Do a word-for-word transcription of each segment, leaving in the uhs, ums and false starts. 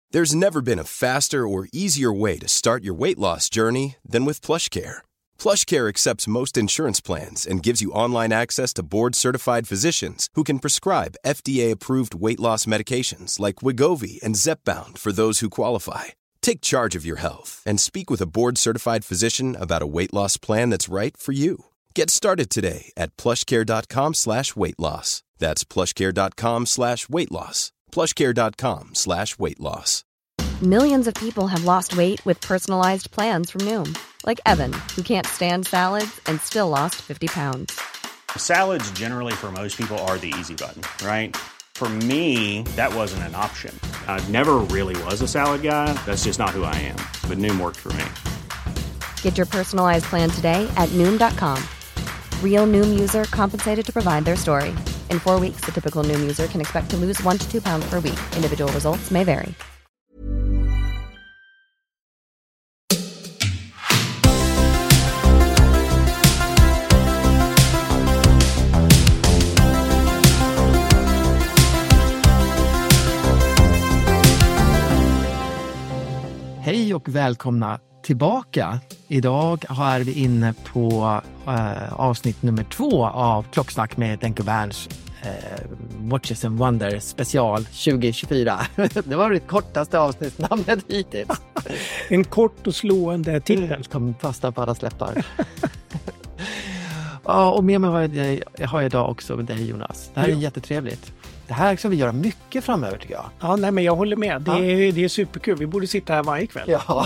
There's never been a faster or easier way to start your weight loss journey than with PlushCare. PlushCare accepts most insurance plans and gives you online access to board-certified physicians who can prescribe F D A-approved weight loss medications like Wegovy and Zepbound for those who qualify. Take charge of your health and speak with a board-certified physician about a weight loss plan that's right for you. Get started today at plushcare.com slash weight loss. That's plushcare.com slash weight loss. plushcare.com slash weight loss. Millions of people have lost weight with personalized plans from Noom. Like Evan, who can't stand salads and still lost fifty pounds. Salads generally for most people are the easy button, right? For me, that wasn't an option. I never really was a salad guy. That's just not who I am. But Noom worked for me. Get your personalized plan today at Noom dot com. Real Noom user compensated to provide their story. In four weeks, the typical Noom user can expect to lose one to two pounds per week. Individual results may vary. Hej och välkomna tillbaka. Idag är vi inne på äh, avsnitt nummer två av Klocksnack med Denke Berns äh, Watches and Wonders special tjugo tjugofyra. Det var det kortaste avsnittsnamnet hittills. En kort och slående titel. Kom fasta på alla släppar. Ja, och med mig har jag, jag har idag också med dig, Jonas. Det här är jättetrevligt. Det här ska vi göra mycket framöver, tycker jag. Ja, nej, men jag håller med. Det, ja. är, det är superkul. Vi borde sitta här varje kväll. Ja.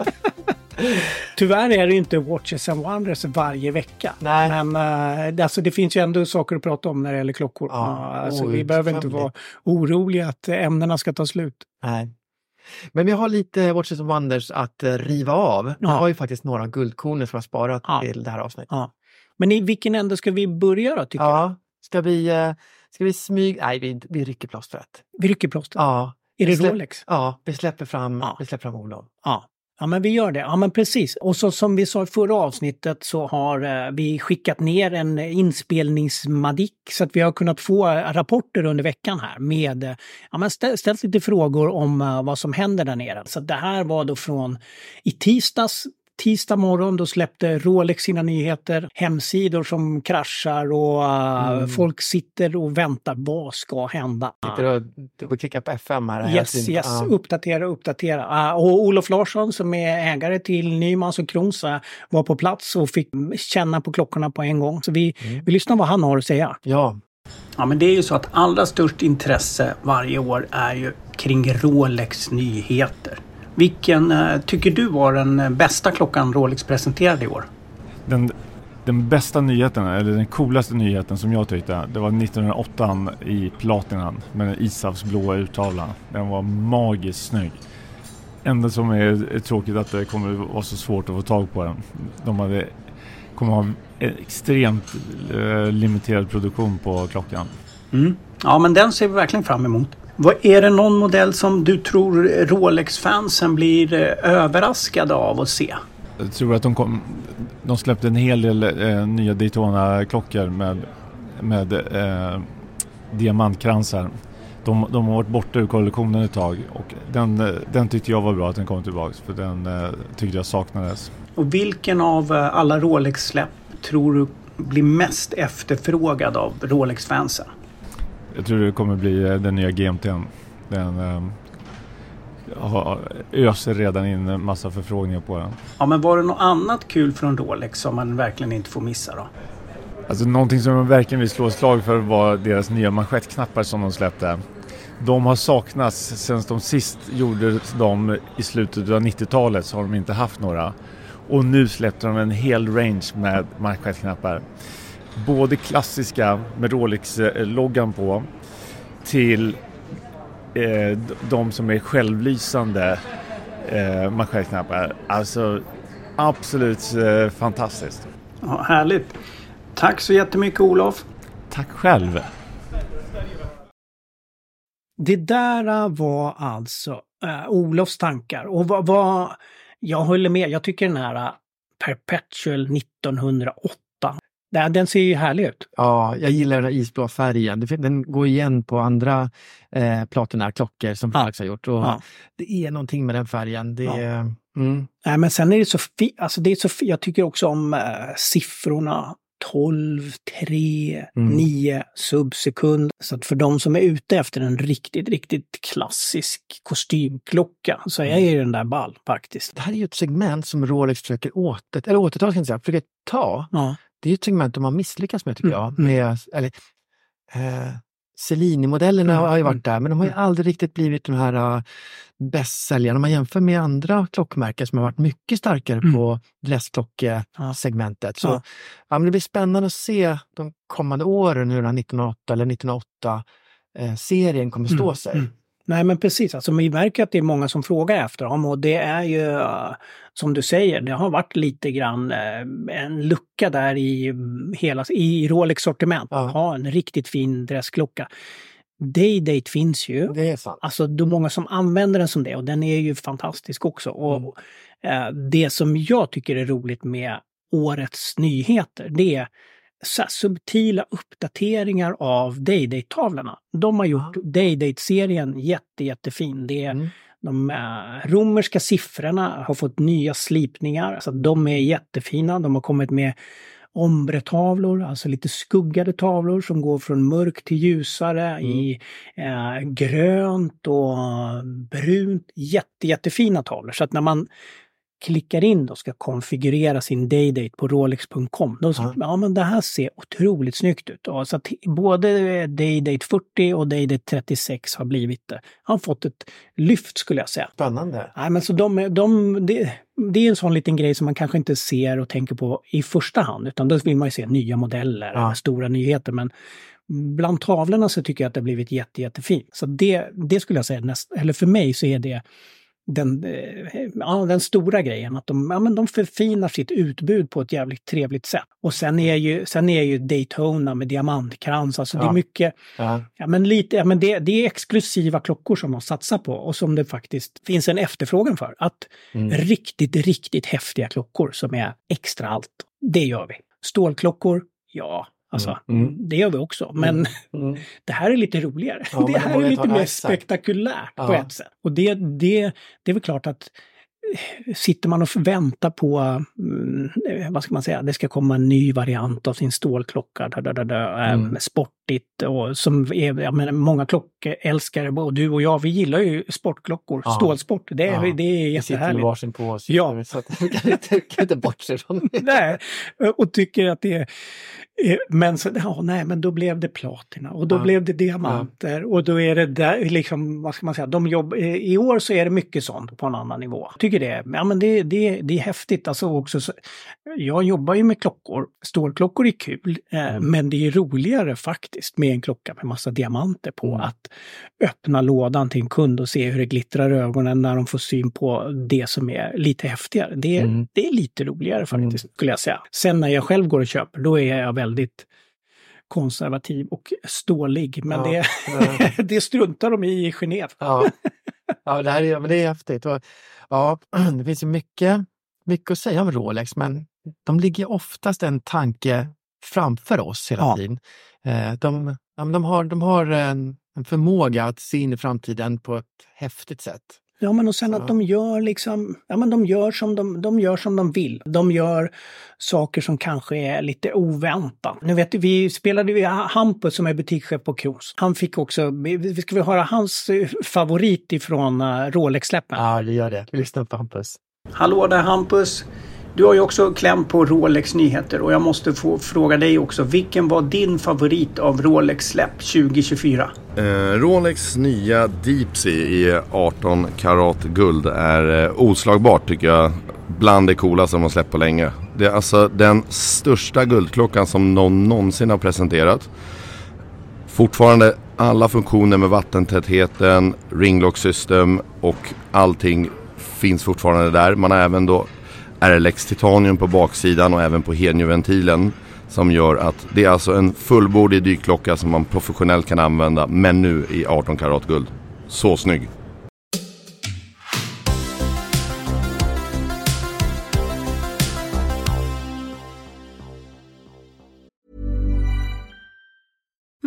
Tyvärr är det inte Watches and Wonders varje vecka. Nej. Men äh, alltså, det finns ju ändå saker att prata om när det gäller klockor. Ja. Alltså, Oj, vi behöver inte vara oroliga att ämnena ska ta slut. Nej. Men vi har lite Watches and Wonders att uh, riva av. Vi ja. har ju faktiskt några guldkorn som har sparat ja. till det här avsnittet. Ja. Men i vilken ände ska vi börja då, tycker ja. jag? Ska vi... Uh, Ska vi smyga? Nej, vi, vi rycker plåstret. Vi rycker plåstret? Ja. Är det släpp, Rolex? Ja, vi släpper fram, ja. vi släpper fram Olof. Ja. Ja, men vi gör det. Ja, men precis. Och så som vi sa i förra avsnittet så har eh, vi skickat ner en inspelningsmadik så att vi har kunnat få rapporter under veckan här med, eh, ja, men ställ, ställt lite frågor om eh, vad som händer där nere. Så det här var då från i tisdags. Tisdag morgon då släppte Rolex sina nyheter, hemsidor som kraschar och mm. folk sitter och väntar. Vad ska hända? Sitter och, och klickar på F M här. Yes, yes. Ah. Uppdatera, uppdatera. Ah, och Olof Larsson som är ägare till Nymans och Krons var på plats och fick känna på klockorna på en gång. Så vi, mm. vi lyssnar vad han har att säga. Ja. Ja, men det är ju så att allra störst intresse varje år är ju kring Rolex nyheter. Vilken uh, tycker du var den bästa klockan Rolex presenterade i år? Den, den bästa nyheten, eller den coolaste nyheten som jag tyckte, det var nittonhundraåtta i platinan med I S A Fs blåa urtavla. Den var magiskt snygg. Enda som är, är tråkigt att det kommer vara så svårt att få tag på den. De hade, kommer ha en extremt uh, limiterad produktion på klockan. Mm. Ja, men den ser vi verkligen fram emot. Vad är det någon modell som du tror Rolex-fansen blir överraskade av att se? Jag tror att de, kom, de släppte en hel del eh, nya Daytona-klockor med, med eh, diamantkransar. De, de har varit borta ur kollektionen ett tag och den, den tyckte jag var bra att den kom tillbaka, för den eh, tyckte jag saknades. Och vilken av alla Rolex-släpp tror du blir mest efterfrågad av Rolex-fansen? Jag tror det kommer bli den nya G M T. Den äh, öser redan in en massa förfrågningar på den. Ja, men var det något annat kul från Rolex som man verkligen inte får missa då? Alltså någonting som man verkligen vill slå slag för var deras nya manschettknappar som de släppte. De har saknats sen de sist gjorde dem i slutet av nittiotalet, så har de inte haft några. Och nu släppte de en hel range med manschettknappar. Både klassiska med Rolex-loggan på till eh, de som är självlysande eh, manschettknappar. Alltså absolut eh, fantastiskt. Ja, härligt. Tack så jättemycket, Olof. Tack själv. Det där var alltså äh, Olofs tankar. Och vad, vad jag håller med. Jag tycker den här Perpetual nittonhundraåtta Den, den ser ju härlig ut. Ja, jag gillar den här isblå färgen. Den går igen på andra eh, Platina-klockor som ja. Rolex har gjort. Och ja. Det är någonting med den färgen. Det ja. är, mm. Nej, men sen är det så fi- alltså det är så fi- jag tycker också om äh, siffrorna tolv, tre, mm. nio subsekund. Så att för de som är ute efter en riktigt, riktigt klassisk kostymklocka så är ju den där ball faktiskt. Det här är ju ett segment som Rolex försöker åter, eller återta, ska jag säga, försöker ta. Ja. Det är ju ett segment de har misslyckats med, tycker mm. jag. Med, eller, eh, Cellini-modellerna mm. har ju varit där, men de har ju aldrig riktigt blivit de här uh, bästsäljarna. Om man jämför med andra klockmärken som har varit mycket starkare mm. på dressklockesegmentet. Så ja. Ja, men det blir spännande att se de kommande åren hur den här nittonhundraåtta eller nittonhundraåtta-serien kommer stå mm. sig. Mm. Nej, men precis. Alltså, vi märker att det är många som frågar efter dem och det är ju, som du säger, det har varit lite grann en lucka där i hela i Rolex sortiment. Ja. Ha en riktigt fin dressklocka. Day-Date finns ju. Det är sant. Alltså, det är många som använder den som det och den är ju fantastisk också. Och mm. det som jag tycker är roligt med årets nyheter, det är så subtila uppdateringar av Day-Date-tavlorna. De har gjort ja. Day-Date-serien jätte, jättefin. Det är, mm. De äh, romerska siffrorna har fått nya slipningar. Så de är jättefina. De har kommit med ombre-tavlor, alltså lite skuggade tavlor som går från mörk till ljusare mm. i äh, grönt och brunt. Jätte, jättefina tavlor. Så att när man klickar in då ska konfigurera sin Day-Date på rolex punkt com. Då ja. ja men det här ser otroligt snyggt ut. Och så att både Day-Date fyrtio och Day-Date trettiosex har blivit det. Har fått ett lyft skulle jag säga. Spännande. Nej, men så de, de, det, det är en sån liten grej som man kanske inte ser och tänker på i första hand. Utan då vill man ju se nya modeller, ja. stora nyheter. Men bland tavlorna så tycker jag att det har blivit jätte, jättefint. Så det, det skulle jag säga, näst, eller för mig så är det Den, ja, den stora grejen, att de, ja, men de förfinar sitt utbud på ett jävligt trevligt sätt. Och sen är ju, sen är ju Daytona med diamantkrans, alltså ja. det är mycket, ja. Ja, men lite, ja, men det, det är exklusiva klockor som de satsar på och som det faktiskt finns en efterfrågan för. Att mm. riktigt, riktigt häftiga klockor som är extra allt, det gör vi. Stålklockor, ja. Alltså, mm. Mm. det gör vi också. Men mm. Mm. det här är lite roligare. Ja, det här är lite mer spektakulärt ja. på ett sätt. Och det, det, det är väl klart att sitter man och väntar på, mm, vad ska man säga, det ska komma en ny variant av sin stålklocka, da, da, da, da, mm. sportigt och som är, jag menar, många klockälskare, både du och jag, vi gillar ju sportklockor, ja. stålsport, det är, ja. det är jättehärligt. Vi sitter med varsin på oss, ja. så att vi kan inte, kan inte bortse från det. Nej, och tycker att det är, men så, ja, nej, men då blev det platina och då ja. blev det diamanter ja. och då är det där, liksom, vad ska man säga, de jobb, i år så är det mycket sånt på en annan nivå. Jag tycker det, ja, men det, det, det är häftigt. Alltså också, så, jag jobbar ju med klockor, stålklockor är kul, eh, mm. men det är roligare faktiskt med en klocka med massa diamanter på mm. att öppna lådan till en kund och se hur det glittrar i ögonen när de får syn på det som är lite häftigare. Det, mm. det är lite roligare faktiskt, mm. skulle jag säga. Sen när jag själv går och köper, då är jag väldigt konservativ och stålig, men ja, det, det struntar de i i Genève. Ja, ja det, här är, men det är häftigt. Och, ja, det finns ju mycket, mycket att säga om Rolex, men de ligger oftast en tanke framför oss hela ja. tiden. De, de, har, de har en, en förmåga att se in i framtiden på ett häftigt sätt. Ja, men och sen att de gör liksom, ja men de gör som de, de gör som de vill. De gör saker som kanske är lite oväntat. Nu vet du, vi spelade ju Hampus som är butikschef på Kroos. Han fick också, vi ska vi höra hans favorit ifrån Rolex-släppen? Ja, det gör det. Vi lyssnar på Hampus. Hallå där Hampus. Du har ju också kläm på Rolex nyheter och jag måste få fråga dig också. Vilken var din favorit av Rolex-släpp tjugo tjugofyra? Eh, Rolex nya Deep Sea i arton karat guld är eh, oslagbart tycker jag. Bland det coola som de släppt på länge. Det är alltså den största guldklockan som någon någonsin har presenterat. Fortfarande alla funktioner med vattentätheten, ringlock system och allting finns fortfarande där. Man har även då R L X titanium på baksidan och även på hedjeventilen som gör att det är alltså en fullbordig dykklocka som man professionellt kan använda, men nu i arton karat guld. Så snygg!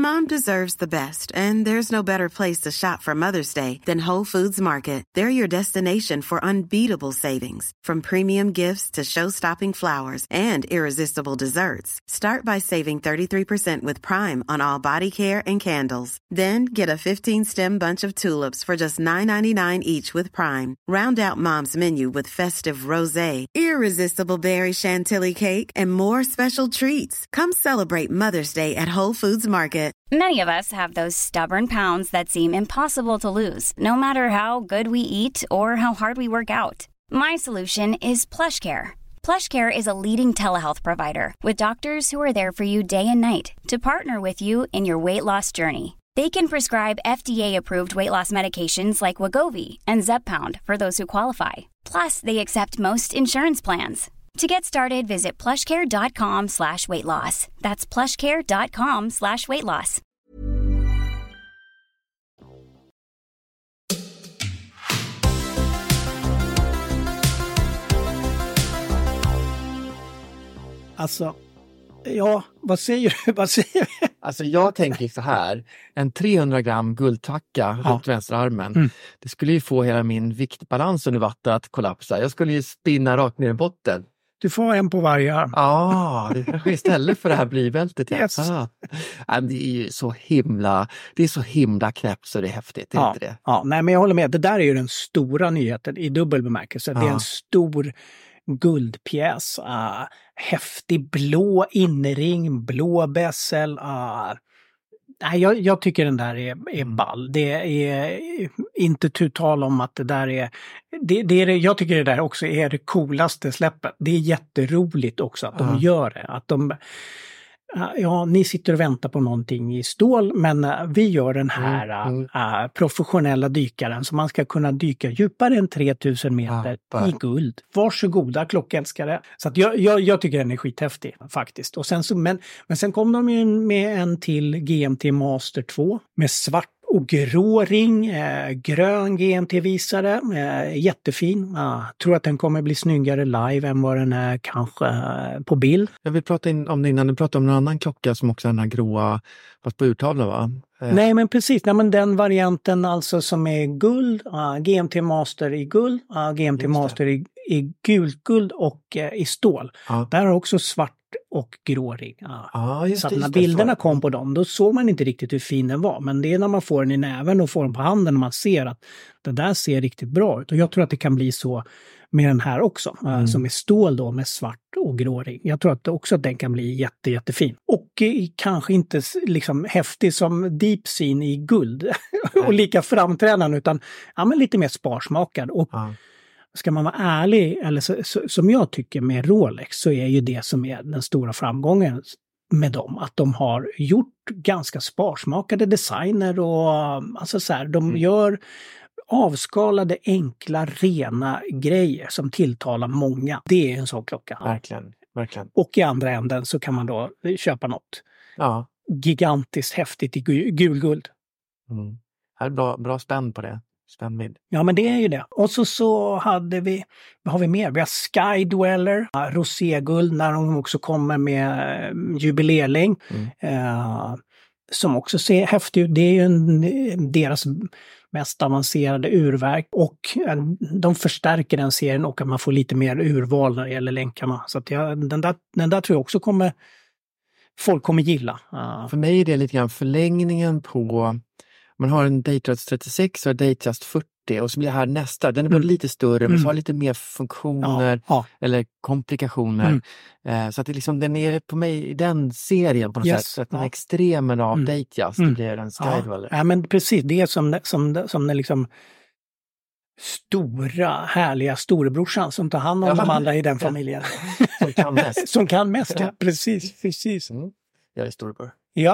Mom deserves the best, and there's no better place to shop for Mother's Day than Whole Foods Market. They're your destination for unbeatable savings, from premium gifts to show-stopping flowers and irresistible desserts. Start by saving thirty-three percent with Prime on all body care and candles. Then get a fifteen-stem bunch of tulips for just nine ninety-nine each with Prime. Round out Mom's menu with festive rosé, irresistible berry chantilly cake, and more special treats. Come celebrate Mother's Day at Whole Foods Market. Many of us have those stubborn pounds that seem impossible to lose, no matter how good we eat or how hard we work out. My solution is PlushCare. PlushCare is a leading telehealth provider with doctors who are there for you day and night to partner with you in your weight loss journey. They can prescribe F D A-approved weight loss medications like Wegovy and Zepbound for those who qualify. Plus, they accept most insurance plans. To get started, visit plushcare.com slash weight loss. That's plushcare.com slash weight loss. Alltså, ja, vad säger du? Vad säger du? Alltså jag tänker så här, en trehundra gram guldtacka Ja. runt vänsterarmen, Mm. det skulle ju få hela min viktbalans under vatten att kollapsa. Jag skulle ju spinna rakt ner i botten. Du får en på varje arm. Ja, det kanske är istället för det här blybältet. Ja. Yes. Ah. Nej, men det är ju så himla, det är så himla knäppt så det är häftigt, är Ja, inte det? ja, nej men jag håller med. Det där är ju den stora nyheten i dubbel bemärkelse. Det är Ja. en stor guldpjäs. Uh, häftig blå inring, blå bässel. Uh, nej, jag, jag tycker den där är, är ball. Det är inte tu tal om att det där är... Det, det är det, jag tycker det där också är det coolaste släppet. Det är jätteroligt också att Ja. de gör det. Att de... Ja, ni sitter och väntar på någonting i stål, men uh, vi gör den här Mm, uh, professionella dykaren så man ska kunna dyka djupare än tre tusen meter Ja, i guld. Varsågoda klockälskare. Så att jag, jag, jag tycker den är skithäftig faktiskt. Och sen så, men, men sen kom de ju med en till G M T Master två med svart och grå ring, eh, grön G M T-visare, eh, jättefin. Ah, tror att den kommer bli snyggare live än vad den är kanske eh, på bild. Jag vill prata in om det innan, du pratade om en annan klocka som också är den här gråa, fast på urtavlan va? Eh, Nej men precis, nej, men den varianten alltså som är guld, uh, G M T Master i guld, uh, G M T Just det. Master i, i gult guld och uh, i stål. Ja. Där har också svart och grå ring. Uh. Ja, just Så att det, när just det, bilderna så. kom på dem, då såg man inte riktigt hur fin den var. Men det är när man får den i näven och får den på handen när man ser att det där ser riktigt bra ut. Och jag tror att det kan bli så med den här också, uh, Mm. som är stål då med svart och grå ring. Jag tror att det också att den kan bli jätte, jättefin. Och eh, kanske inte s- liksom häftig som Deep Sea i guld och lika framträdande utan ja, men lite mer sparsmakad. Och Ja. ska man vara ärlig, eller så, så, som jag tycker med Rolex, så är ju det som är den stora framgången med dem, att de har gjort ganska sparsmakade designer och alltså så här, de Mm. gör avskalade, enkla, rena grejer som tilltalar många. Det är en sån klocka. Verkligen, verkligen. Och i andra änden så kan man då köpa något Ja. gigantiskt häftigt i gu- gulguld. Mm. Här är bra, bra spänn på det. Spännvidd. Ja, men det är ju det. Och så, så hade vi, vad har vi mer? Vi har Sky Dweller, ja, roséguld, när de också kommer med eh, jubileerlängd. Mm. Eh, som också ser häftigt ut. Det är ju en, deras mest avancerade urverk. Och eh, de förstärker den serien och att man får lite mer urval när det gäller länkarna. Så att jag, den, där, den där tror jag också kommer folk kommer gilla. Uh, För mig är det lite grann förlängningen på, man har en Datejust trettiosex och en Datejust fyrtio och så blir det här nästa, den är mm. lite större men så har lite mer funktioner ja, ja. eller komplikationer. Mm. Eh, så att det liksom, den är på mig i den serien på något Yes, sätt. Så att den ja. extremen av mm. Datejust mm. blir en Skydweller. Ja. ja, men precis. Det är som, som, som den liksom stora, härliga storebrorsan som tar hand om ja. de andra i den familjen. Som kan mest. som kan mest, ja. Precis, precis. Mm. Jag är storebror. Ja.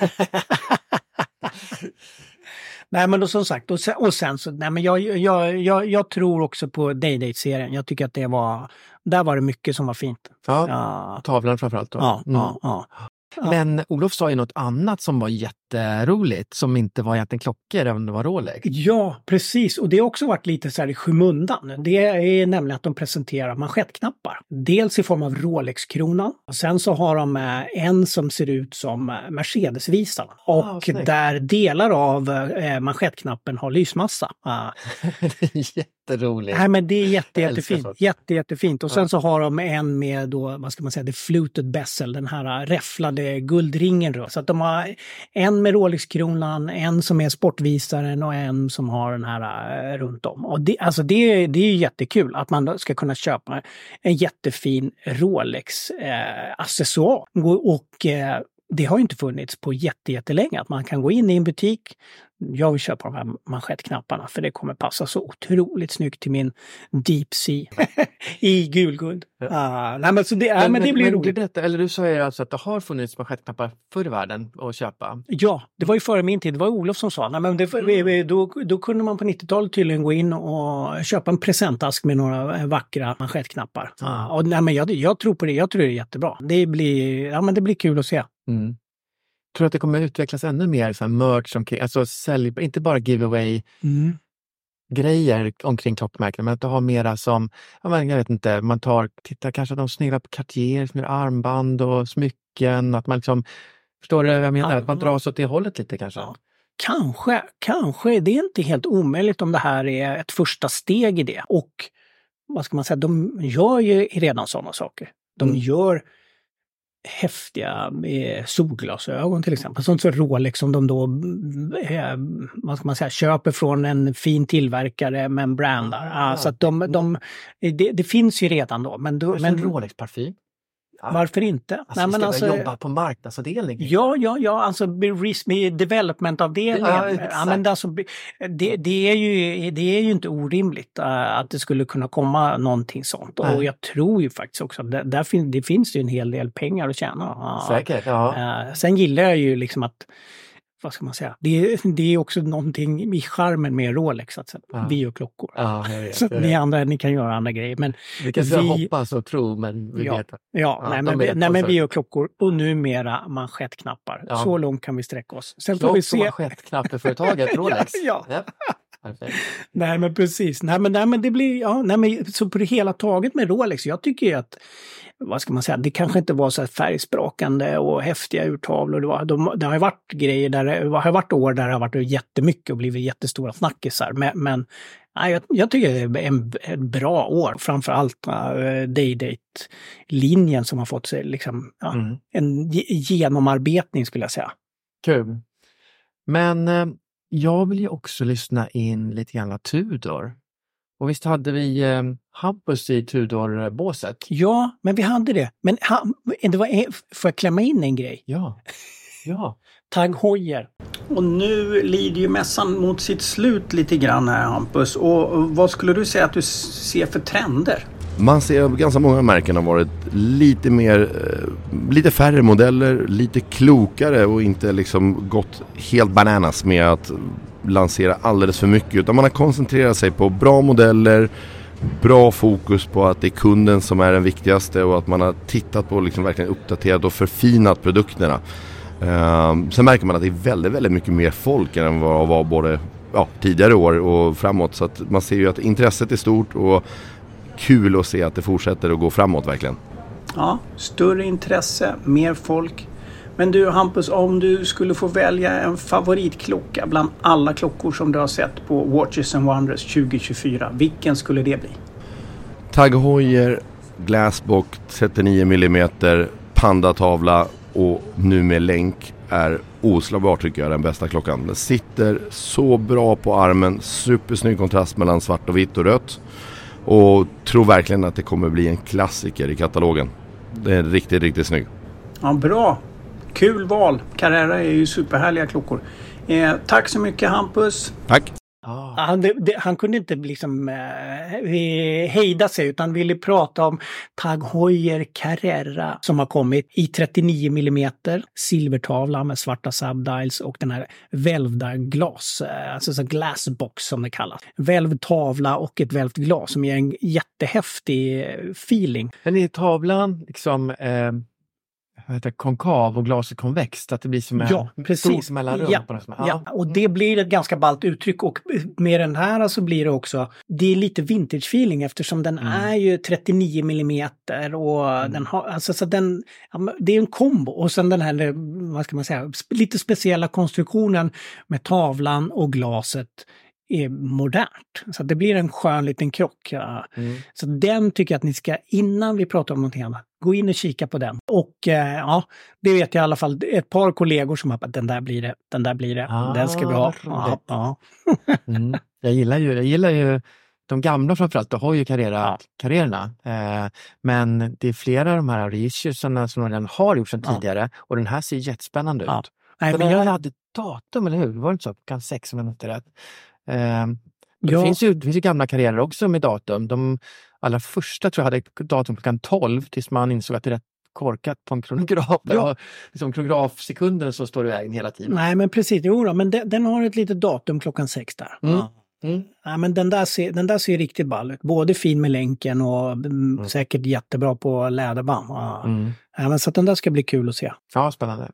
Nej men då som sagt, och sen, och sen så, nej men jag, jag, jag, jag tror också på Day-Date-serien. Jag tycker att det var, där var det mycket som var fint. Ja, ja. Tavlan framförallt då. Ja, mm. ja, ja. Men Olof sa ju något annat som var jätte, jätteroligt som inte var egentligen klockor även om det var Rolex. Ja, precis. Och det har också varit lite så här i skymundan. Det är nämligen att de presenterar manschettknappar. Dels i form av Rolex-kronan. Och sen så har de en som ser ut som Mercedes-visarna. Och ah, där delar av eh, manschettknappen har lysmassa. Ah. Jätteroligt. Nej, men det är jätte, jättefint. Jätte, jättefint. Och sen ja. så har de en med då, vad ska man säga, det fluted bezel, den här räfflade guldringen. Då. Så att de har en med Rolex-kronan, en som är sportvisaren och en som har den här äh, runt om. Och det, alltså det, det är jättekul att man ska kunna köpa en jättefin Rolex-accessoar. Äh, och äh, det har ju inte funnits på jätte, jättelänge att man kan gå in i en butik. Jag vill köpa de här manschettknapparna för det kommer passa så otroligt snyggt till min Deep Sea i gulguld. Ja. Uh, nej, men, så det, men, äh, men det blir men, roligt. Detta, eller du säger alltså att det har funnits manschettknappar förr i världen att köpa? Ja, det var ju före min tid. Det var Olof som sa. Nej, men det, mm. då, då kunde man på nittiotalet tydligen gå in och köpa en presentask med några vackra manschettknappar. Mm. Uh, och, nej, men jag, jag tror på det. Jag tror det är jättebra. Det blir, ja, men det blir kul att se. Mm. Tror att det kommer utvecklas ännu mer så här merch omkring, alltså sälj, inte bara giveaway mm. grejer omkring klockmärken, men att du har mera som, jag vet inte, man tar, tittar kanske att de sneglar på Cartier med armband och smycken, att man liksom, förstår du vad jag menar? Att man dras åt det hållet lite kanske. Ja. Kanske, kanske, det är inte helt omöjligt om det här är ett första steg i det. Och vad ska man säga, de gör ju redan sådana saker. De mm. gör häftiga eh, solglasögon till exempel. Sånt som Rolex som de då eh, vad ska man säga, köper från en fin tillverkare men brandar. Ja, ja. Så att de, de, det, det finns ju redan då. Men, då, men Rolex-parfym? Ja. Varför inte? Alltså, Nej, men alltså, jobba på marknadsavdelningen. Ja, ja, ja. Alltså med developmentavdelningen. Ja, ja, men alltså, det, det, är ju, det är ju inte orimligt uh, att det skulle kunna komma någonting sånt. Nej. Och jag tror ju faktiskt också att det, där fin, det finns ju en hel del pengar att tjäna. Uh, Säkert, ja. Uh, sen gillar jag ju liksom att, vad ska man säga, det, det är också någonting i charmen med Rolex, att ja. Vi gör klockor. Ja, jag vet, så att ni andra, ni kan göra andra grejer. Men vi kan vi, hoppas och tro, men vi ja, vet att... Ja, ja nej, men, vi, nej men vi gör klockor och numera manschettknappar. Ja. Så långt kan vi sträcka oss. Sen får vi se... manschettknappeföretaget Rolex. ja. ja. Perfekt. Nej men precis. Nej men, nej, men det blir, ja, nej, men så på det hela taget med Rolex, jag tycker ju att, vad ska man säga, det kanske inte var så här färgsprakande och häftiga urtavlor. Det, var, de, det har ju varit grejer där, det har varit år där det har varit jättemycket och blivit jättestora snackisar. Men, men nej, jag, jag tycker det är en, en bra år. Framförallt uh, Day-Date-linjen som har fått sig liksom, ja, mm. en genomarbetning skulle jag säga. Kul. Men uh, jag vill ju också lyssna in lite grann Tudor. Och visst hade vi eh, Hampus i Tudor-båset? Ja, men vi hade det. Men ha, det var, får jag klämma in en grej? Ja, ja. Tag Heuer. Och nu lider ju mässan mot sitt slut lite grann här, Hampus. Och vad skulle du säga att du ser för trender? Man ser att ganska många märken har varit lite mer, lite färre modeller, lite klokare och inte liksom gått helt bananas med att lansera alldeles för mycket, utan man har koncentrerat sig på bra modeller, bra fokus på att det är kunden som är den viktigaste och att man har tittat på liksom verkligen uppdaterat och förfinat produkterna. Uh, sen märker man att det är väldigt, väldigt mycket mer folk än vad det var både ja, tidigare år och framåt, så att man ser ju att intresset är stort och kul att se att det fortsätter att gå framåt verkligen. Ja, större intresse, mer folk. Men du Hampus, om du skulle få välja en favoritklocka bland alla klockor som du har sett på Watches and Wonders tjugo tjugofyra, vilken skulle det bli? Tag Heuer, Glassbox, trettionio millimeter, pandatavla och nu med länk är oslagbart tycker jag den bästa klockan. Den sitter så bra på armen, supersnygg kontrast mellan svart och vitt och rött. Och tror verkligen att det kommer bli en klassiker i katalogen. Det är riktigt, riktigt snygg. Ja, bra. Kul val. Carrera är ju superhärliga klockor. Eh, tack så mycket Hampus. Tack. Ah. Han, det, det, han kunde inte liksom eh, hejda sig utan ville prata om Tag Heuer Carrera som har kommit i trettionio millimeter silvertavla med svarta subdials och den här välvda glas, eh, alltså så glassbox som det kallas. Välvd tavla och ett välvt glas som ger en jättehäftig feeling. Men är tavlan liksom eh, vad heter, konkav och glaset konvext. Att det blir som en ja, precis. stor mellanrum. Ja, på något som, ja. ja, och det blir ett ganska ballt uttryck. Och med den här så blir det också, det är lite vintage feeling eftersom den mm. är ju trettionio millimeter och mm. den har, alltså så den, ja, det är en kombo. Och sen den här, vad ska man säga, lite speciella konstruktionen med tavlan och glaset är modernt. Så det blir en skön liten krock. Ja. Mm. Så den tycker jag att ni ska, innan vi pratar om någonting annat, gå in och kika på den. Och eh, ja, det vet jag i alla fall ett par kollegor som har att den där blir det, den där blir det, ah, den ska vi ha. Ja, ja. mm. Jag gillar ju, jag gillar ju de gamla framförallt, de har ju Carrera, Carrerorna. Eh, men det är flera av de här reissuesarna som redan har gjort sedan ja. tidigare. Och den här ser jättespännande ja. ut. Nej, men jag hade datum, eller hur? Det var inte så, kan sex minuter rätt. Uh, det, ja. finns ju, det finns ju gamla karriärer också med datum. De allra första tror jag hade datum klockan tolv tills man insåg att det är rätt korkat på en kronograf. Ja. Liksom kronografsekunden så står det i vägen hela tiden. Nej men precis, jo då, men de, den har ett litet datum klockan sex där. Mm. Ja. Mm. Ja, men den där, ser, den där ser riktigt ball ut. Både fin med länken och mm. säkert jättebra på läderband. Ja. Mm. Ja, men så att den där ska bli kul att se. Ja, spännande.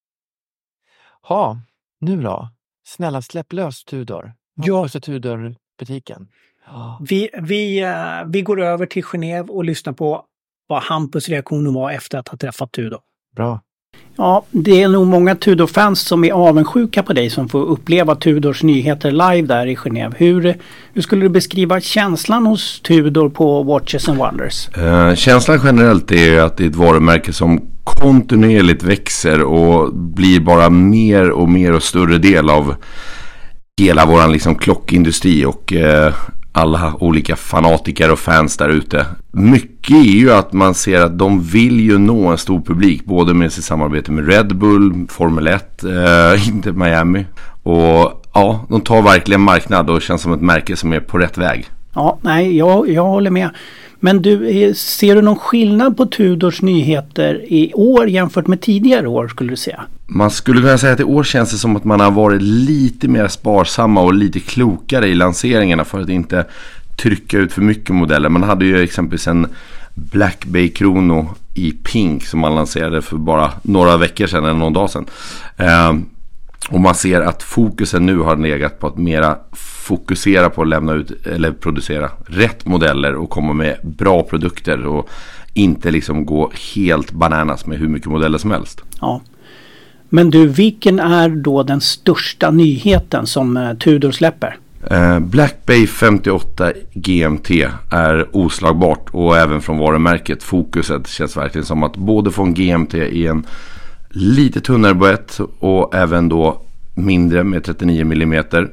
Ja, nu då? Snälla släpp lös Tudor. Ja, så Tudor-butiken. Oh. Vi, vi, uh, vi går över till Genève och lyssnar på vad Hampus reaktion var efter att ha träffat Tudor. Bra. Ja, det är nog många Tudor-fans som är avundsjuka på dig som får uppleva Tudors nyheter live där i Genève. Hur, hur skulle du beskriva känslan hos Tudor på Watches and Wonders? Uh, känslan generellt är att det är ett varumärke som kontinuerligt växer och blir bara mer och mer och större del av hela våran liksom klockindustri och eh, alla olika fanatiker och fans där ute. Mycket är ju att man ser att de vill ju nå en stor publik både med sitt samarbete med Red Bull, Formel ett, eh, inte Miami. Och ja, de tar verkligen marknad och känns som ett märke som är på rätt väg. Ja, nej, jag, jag håller med. Men du, ser du någon skillnad på Tudors nyheter i år jämfört med tidigare år skulle du säga? Man skulle kunna säga att i år känns det som att man har varit lite mer sparsamma och lite klokare i lanseringarna för att inte trycka ut för mycket modeller. Man hade ju exempelvis en Black Bay Chrono i pink som man lanserade för bara några veckor sedan eller någon dag sedan. Eh, och man ser att fokusen nu har legat på att mera fokusera på att lämna ut eller producera rätt modeller och komma med bra produkter och inte liksom gå helt bananas med hur mycket modeller som helst. Ja. Men du, vilken är då den största nyheten som uh, Tudor släpper? Uh, Black Bay femtioåtta G M T är oslagbart och även från varumärket fokuset känns verkligen som att både få en G M T i en lite tunnare boett och även då mindre med trettionio millimeter.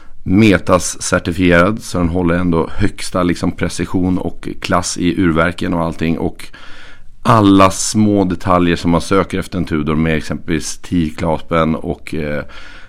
Metas certifierad så den håller ändå högsta liksom precision och klass i urverken och allting och alla små detaljer som man söker efter en Tudor med exempelvis T-klapen och eh,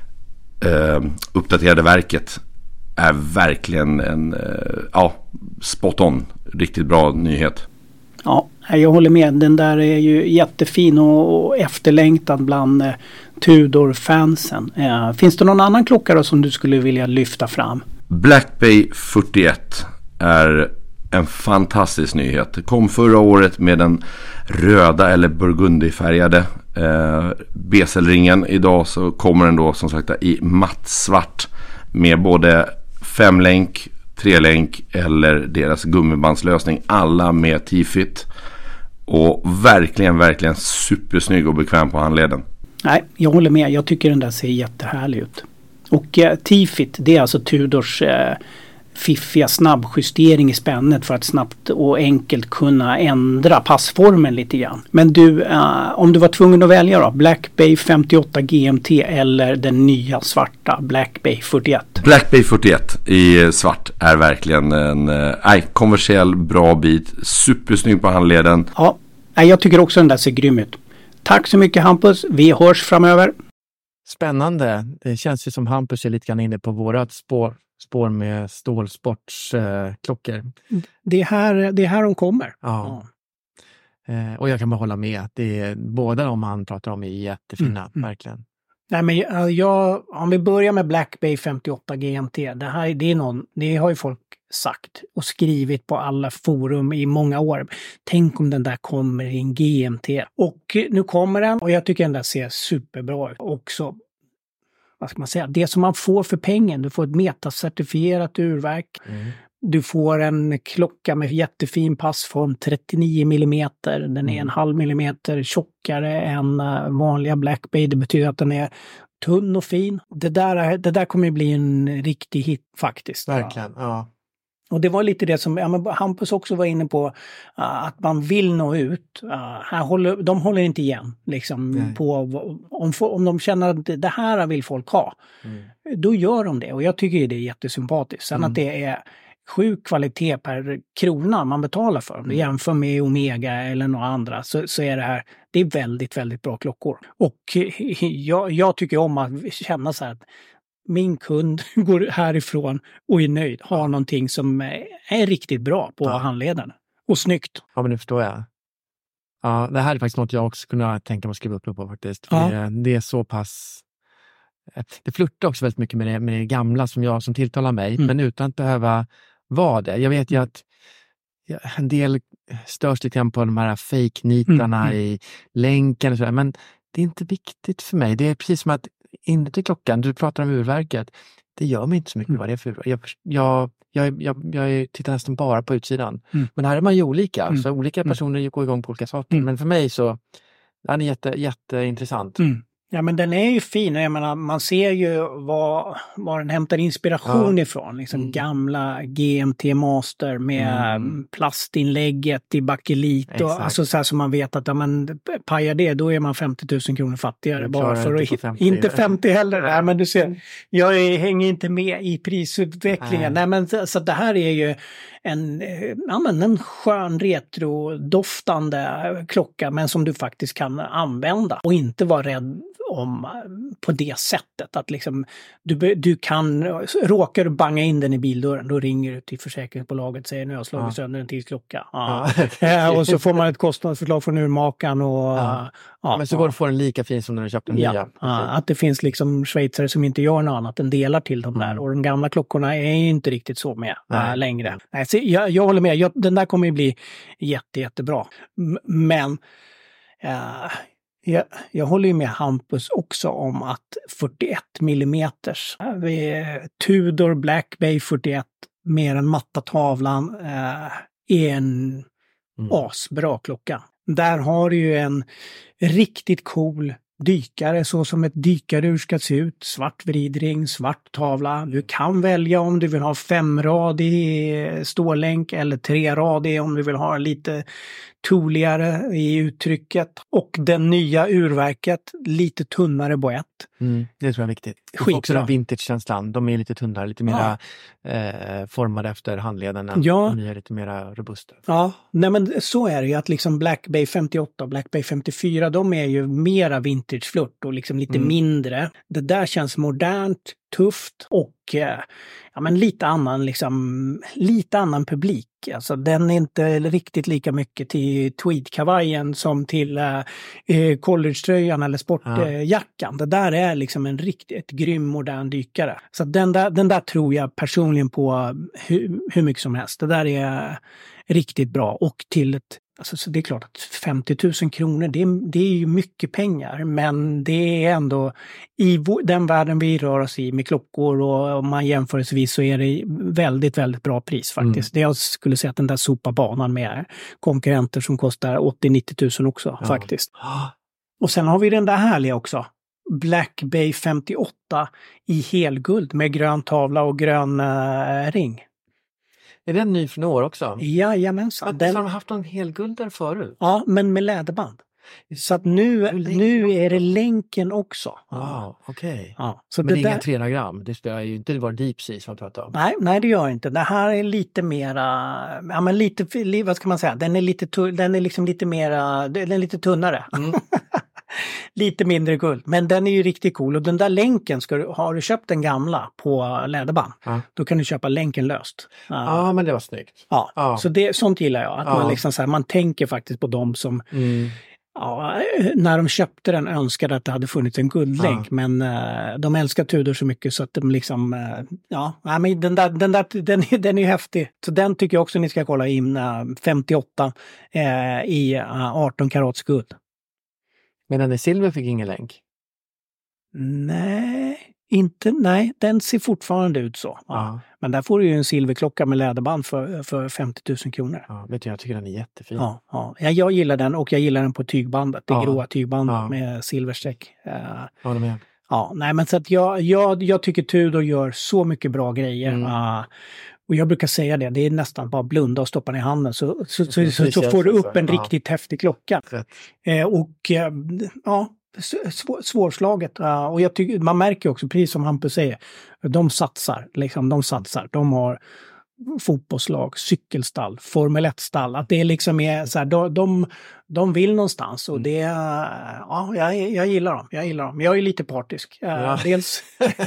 eh, uppdaterade verket är verkligen en eh, ja, spot on, riktigt bra nyhet. Ja, jag håller med. Den där är ju jättefin och efterlängtad bland eh, Tudor-fansen. Eh, finns det någon annan klocka då som du skulle vilja lyfta fram? Black Bay fyrtioett är en fantastisk nyhet. Det kom förra året med den röda eller burgundifärgade eh, bezelringen. Idag så kommer den då som sagt i matt svart med både femlänk, trelänk eller deras gummibandslösning. Alla med T-fit. Och verkligen, verkligen supersnygg och bekväm på handleden. Nej, jag håller med. Jag tycker den där ser jättehärlig ut. Och eh, T-fit, det är alltså Tudors eh, fiffiga snabbjustering i spännet för att snabbt och enkelt kunna ändra passformen lite grann. Men du, uh, om du var tvungen att välja då, Black Bay femtioåtta G M T eller den nya svarta Black Bay fyrtioett? Black Bay fyrtioett i svart är verkligen en uh, kommersiell bra bit, supersnygg på handleden. Ja, jag tycker också den där ser grym ut. Tack så mycket Hampus, vi hörs framöver. Spännande, det känns ju som Hampus är lite grann inne på vårat spår. spår med stålsportsklockor. Eh, det, är här, det är här de kommer. Ja. ja. Eh, och jag kan bara hålla med. Det är, båda de han pratar om är jättefina, mm. verkligen. Nej, men jag, om vi börjar med Black Bay femtioåtta G M T. Det här det är någon, det har ju folk sagt och skrivit på alla forum i många år. Tänk om den där kommer i en G M T. Och nu kommer den och jag tycker den där ser superbra ut. Också, vad ska man säga, det som man får för pengen. Du får ett metacertifierat urverk. Mm. Du får en klocka med jättefin passform, trettionio millimeter. Den är mm. en halv millimeter tjockare än vanliga Black Bay. Det betyder att den är tunn och fin. Det där, det där kommer bli en riktig hit faktiskt. Verkligen, ja. Och det var lite det som ja, men Hampus också var inne på, uh, att man vill nå ut. Uh, här håller, de håller inte igen. Liksom, på, om, om de känner att det här vill folk ha, mm. då gör de det. Och jag tycker det är jättesympatiskt. Sen mm. att det är sjuk kvalitet per krona man betalar för. Om du jämför med Omega eller några andra så, så är det här, det är väldigt, väldigt bra klockor. Och jag, jag tycker om att känna så här att min kund går härifrån och är nöjd. Har någonting som är riktigt bra på ja. handledaren. Och snyggt. Ja, men det förstår jag. Ja, det här är faktiskt något jag också kunde tänka mig att skriva upp på faktiskt. Ja. Det, det är så pass... Det flirtar också väldigt mycket med det, med det gamla som jag som tilltalar mig. Mm. Men utan att behöva vara det. Jag vet ju att en del störs lite på de här fake-nitarna mm. i länken och sådär. Men det är inte viktigt för mig. Det är precis som att inuti klockan, du pratar om urverket, det gör mig inte så mycket mm. vad det är för jag, jag, jag, jag, jag tittar nästan bara på utsidan. Mm. Men här är man ju olika. Mm. Så olika personer mm. går igång på olika saker. Mm. Men för mig så den är jätte, jätteintressant. Mm. Ja, men den är ju fin. Jag menar, man ser ju vad, vad den hämtar inspiration ja. ifrån. Liksom mm. gamla G M T Master med mm. plastinlägget i bakelit. Och, alltså så här som man vet att om man pajar det, då är man femtio tusen kronor fattigare. Bara för inte, att, femtio. Inte femtio heller. Nej, men du ser, jag är, hänger inte med i prisutvecklingen. Nej. Nej, men så det här är ju en, ja, men en skön retro-doftande klocka, men som du faktiskt kan använda och inte vara rädd om på det sättet att liksom du, du kan, råkar du banga in den i bildörren, då ringer du till försäkringsbolaget och säger nu har jag slagit ja. sönder en tidsklocka. Ja. Ja. Och så får man ett kostnadsförslag från urmakaren och ja. Ja, men så går du få den lika fin som när du köpte en ja. nya. Ja. Att det finns liksom schweizare som inte gör något annat än delar till de där. Mm. Och de gamla klockorna är ju inte riktigt så med äh, längre. Nej, så jag, jag håller med, jag, den där kommer ju bli jätte, jättebra. M- men äh, Jag, jag håller ju med Hampus också om att fyrtioett millimeters Tudor Black Bay fyrtioett med den matta tavlan eh, är en mm. asbra klocka. Där har du ju en riktigt cool dykare, så som ett dykarur ska se ut. Svart vridring, svart tavla. Du kan välja om du vill ha femradig stålänk eller treradig om du vill ha lite tooligare i uttrycket. Och den nya urverket, lite tunnare boett. Mm, det tror jag är viktigt. Du får också den vintage-känslan. De är lite tunnare, lite mera ja. eh, formade efter handlederna. Ja. De är lite mera robusta. Ja, nej men så är det ju att liksom Black Bay femtioåtta och Black Bay femtiofyra, de är ju mera vintage-flört och liksom lite mm. mindre. Det där känns modernt, tufft och eh, ja, men lite annan liksom, lite annan publik. Alltså den är inte riktigt lika mycket till tweedkavajen som till eh, collegetröjan eller sportjackan. Ja. Det där är liksom en riktigt ett grym modern dykare. Så den där, den där tror jag personligen på hur, hur mycket som helst. Det där är riktigt bra och till ett Alltså, så det är klart att femtio tusen kronor, det är, det är ju mycket pengar, men det är ändå i den världen vi rör oss i med klockor och om man jämförelsevis så är det väldigt, väldigt bra pris faktiskt. Mm. Det jag skulle säga att den där sopar banan med konkurrenter som kostar åttio till nittio tusen också ja. faktiskt. Och sen har vi den där härliga också. Black Bay femtioåtta i helguld med grön tavla och grön uh, ring. Är den ny för några år också? Jajamensan. Den har haft en helguld där förut. Ja, men med läderband. Så att nu, nu är det länken också. Wow, okej. Okay. Ja, men det är inga trehundra gram. Det spelar ju inte vara deep sea som jag pratar om. Nej, nej, det gör inte. Det här är lite mera, ja men lite, vad ska man säga? Den är lite, den är liksom lite mera, den är lite tunnare. Mm. Lite mindre guld, men den är ju riktigt cool. Och den där länken, ska du, har du köpt den gamla på läderband, ja. då kan du köpa länken löst. Ja, ah, men det var snyggt. Ja, ah. så det, sånt gillar jag. Att ah. man liksom så här, man tänker faktiskt på dem som... Mm. Ja, när de köpte den önskade att det hade funnits en guldlänk, ja. men uh, de älskar Tudor så mycket så att de liksom, uh, ja, men den där, den där, den, den är häftig. Så den tycker jag också ni ska kolla in, uh, femtioåtta uh, i uh, arton karats guld. Men den i silver fick ingen länk? Nej, inte, nej, den ser fortfarande ut så. Ja. Ja. Men där får du ju en silverklocka med läderband för, för femtio tusen kronor. Ja, vet du, jag tycker den är jättefin. Ja, ja. Jag, jag gillar den och jag gillar den på tygbandet. Det ja. gråa tygbandet ja. med silverstreck. Uh, ja, de är. Ja, nej men så att jag, jag, jag tycker Tudor gör så mycket bra grejer. Mm. Uh, och jag brukar säga det, det är nästan bara blunda och stoppa ner i handen så, så, så, så, så får du upp en ja. riktigt häftig klocka. Uh, och uh, ja, svår, svårslaget. Uh, och jag tycker, man märker också, precis som Hampus säger, de satsar, liksom, de satsar. De har fotbollslag, cykelstall, Formel ett-stall. Att det liksom är så här, de, de, de vill någonstans och det, ja, jag, jag gillar dem. Jag gillar dem. Jag är lite partisk. Ja. Dels,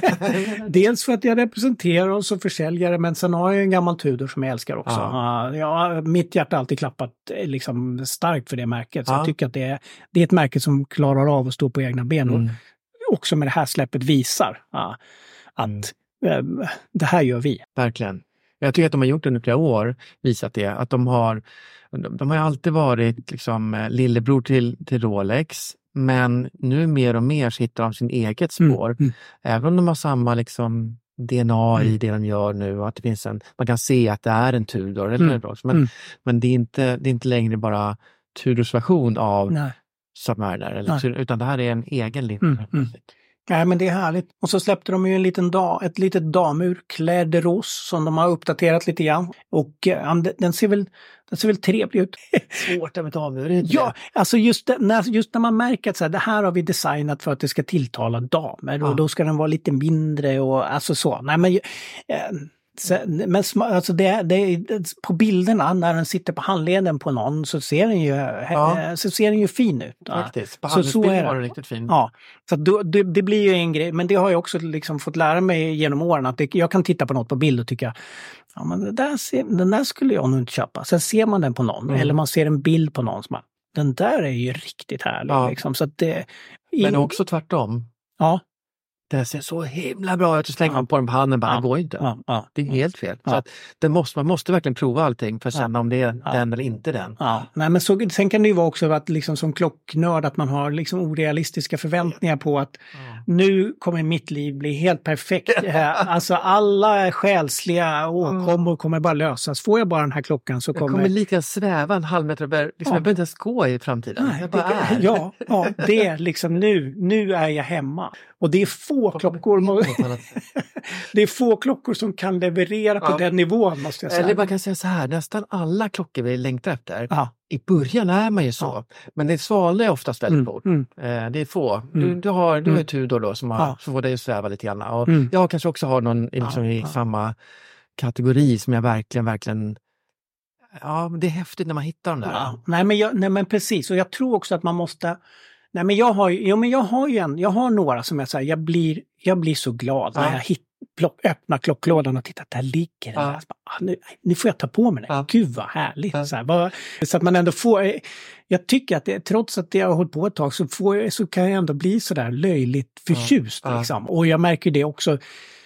dels för att jag representerar oss som försäljare, men sen har jag en gammal Tudor som jag älskar också. Ja. Ja, mitt hjärta har alltid klappat liksom starkt för det märket. Så ja. jag tycker att det är, det är ett märke som klarar av att stå på egna ben och mm. också med det här släppet visar ja, att mm. äh, det här gör vi. Verkligen. Jag tycker att de har gjort det under flera år, visat det. Att de har, de, de har alltid varit liksom, lillebror till, till Rolex. Men nu mer och mer så hittar de sin eget spår. Mm. Mm. Även om de har samma liksom, D N A mm. i det de gör nu. Och att det finns en, man kan se att det är en Tudor. Eller mm. Rolex. Men, mm. men det, är inte, det är inte längre bara Tudors version av Nej. Submariner. Eller, utan det här är en egen linje. Mm. Mm. Nej, men det är härligt. Och så släppte de ju en liten da, ett litet damur, Claire de Rose, som de har uppdaterat lite grann. Och äh, den, ser väl, den ser väl trevlig ut. Svårt med damur. Ja, alltså just, det, när, just när man märker att så här, det här har vi designat för att det ska tilltala damer. Ja. Och då ska den vara lite mindre och alltså så. Nej, men... Äh, Så, men alltså det, det, på bilderna när den sitter på handleden på någon så ser den ju, ja. så ser den ju fin ut. Faktiskt, på så, så är var den riktigt fin. Ja, så då, det, det blir ju en grej, men det har jag också liksom fått lära mig genom åren att det, jag kan titta på något på bild och tycka ja men det där ser, den där skulle jag nog inte köpa. Sen ser man den på någon mm. eller man ser en bild på någon som man, den där är ju riktigt härlig. Ja. Liksom, så att det, men in... också tvärtom. Ja. Det ser så himla bra ut att slänga ja. på den på handen, bara ja. går inte. Ja. Ja. Det är helt fel. Ja. Så att det måste, man måste verkligen prova allting för att känna ja. om det är ja. den eller inte den. Ja. Nej, men så, sen kan det ju vara också att liksom som klocknörd att man har liksom orealistiska förväntningar på att ja. nu kommer mitt liv bli helt perfekt. Alltså alla själsliga åkommor kommer bara lösas. Får jag bara den här klockan så kommer... Jag kommer lite sväva en halv meter över. Liksom, ja. Jag behöver inte ens gå i framtiden. Nej, jag bara det, är. Ja, ja, det är liksom nu. Nu är jag hemma. Och det är få klockor det är få klockor som kan leverera på ja. den nivån, måste jag säga. Eller man kan säga så här, nästan alla klockor vi längtar efter, ja. i början är man ju så. Ja. Men det svalnar oftast väldigt mm. fort. Mm. Eh, det är få. Mm. Du, du har, du mm. har Tudor då som, har, ja. som får dig att sväva lite grann. Och mm. jag kanske också har någon liksom, ja. i ja. samma kategori som jag verkligen, verkligen... Ja, det är häftigt när man hittar dem där. Ja. Nej, men jag, nej, men precis. Och jag tror också att man måste... Nej, men jag har ju, ja, men jag har ju en, jag har några som jag säger, jag blir, jag blir så glad ja. när jag hit, plock, öppnar klocklådan och tittar, där ligger den. Ja. Där. Ah, nu, nu får jag ta på mig den. Ja. Gud vad härligt. Ja. Så, här, bara, så att man ändå får, jag tycker att det, trots att jag har hållit på ett tag så, får, så kan jag ändå bli så där löjligt förtjust. Ja. Liksom. Och jag märker det också.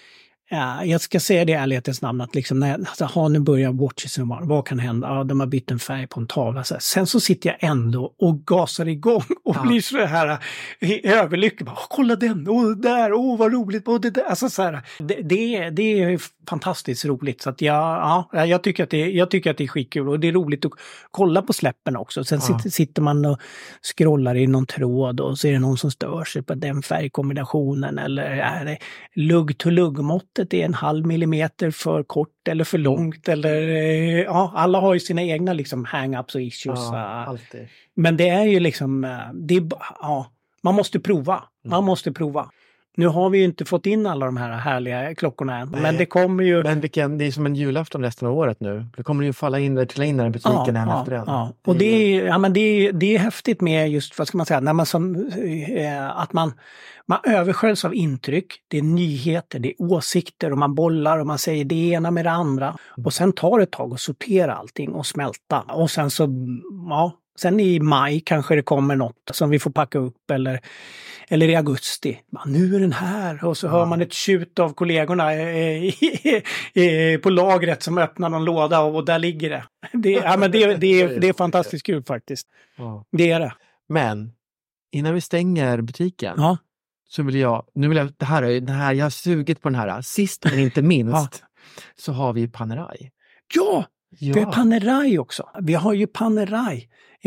Ja, jag ska säga det i ärlighetens namn att liksom när alltså, ha, nu börjar watches, vad kan hända? Ja, de har bytt en färg på en tavla. Så sen så sitter jag ändå och gasar igång och ja. blir så här i överlycklig. Bara, kolla den, och där, åh vad roligt, och det där. Alltså så här, det, det, är, det är fantastiskt roligt. Så att jag, ja, jag, tycker att det, jag tycker att det är skitkul och det är roligt att kolla på släppen också. Sen ja. sitter, sitter man och scrollar i någon tråd och så är det någon som stör sig på den färgkombinationen eller är det lugg-to-lugg-mått. Det är en halv millimeter för kort eller för långt eller ja, alla har ju sina egna liksom hang-ups och issues. Ja, alltid. Men det är ju liksom det är, ja, man måste prova. Man mm. måste prova. Nu har vi ju inte fått in alla de här härliga klockorna än, men det kommer ju... Men vilken, det är som en julafton resten av året nu. Det kommer ju falla in, trilla in i butiken ja, en ja, efter en. Ja. Och det är, ja, men det är, det är häftigt med just, vad ska man säga, när man som, eh, att man, man översköljs av intryck, det är nyheter, det är åsikter och man bollar och man säger det ena med det andra. Och sen tar det ett tag att sortera allting och smälta. Och sen så, ja... Sen i maj kanske det kommer något som vi får packa upp eller, eller i augusti. Man, nu är den här och så ja. hör man ett tjut av kollegorna i, i, i, på lagret som öppnar någon låda och, och där ligger det. Det, ja, men det, det, är, det är fantastiskt kul faktiskt. Ja. Det är det. Men innan vi stänger butiken ja. så vill jag, nu vill jag, det här är det här, jag har sugit på den här, sist men inte minst ja. så har vi Panerai. Ja! Ja. Vi har Panerai också. Vi har ju Panerai.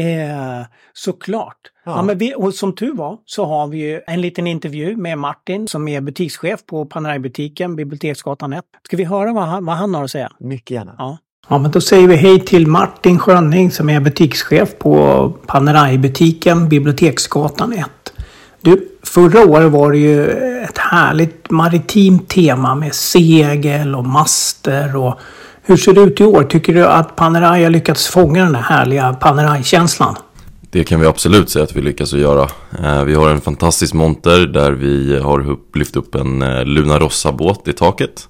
Eh, såklart. Ja. Ja, men vi, och som tur var så har vi ju en liten intervju med Martin som är butikschef på Panerai-butiken, Biblioteksgatan ett. Ska vi höra vad han, vad han har att säga? Mycket gärna. Ja. Ja, men då säger vi hej till Martin Schönning som är butikschef på Panerai-butiken, Biblioteksgatan ett. Du, förra året var det ju ett härligt maritimt tema med segel och master och hur ser det ut i år? Tycker du att Panerai har lyckats fånga den här härliga Panerai-känslan? Det kan vi absolut säga att vi lyckas att göra. Vi har en fantastisk monter där vi har lyft upp en Luna Rossa-båt i taket.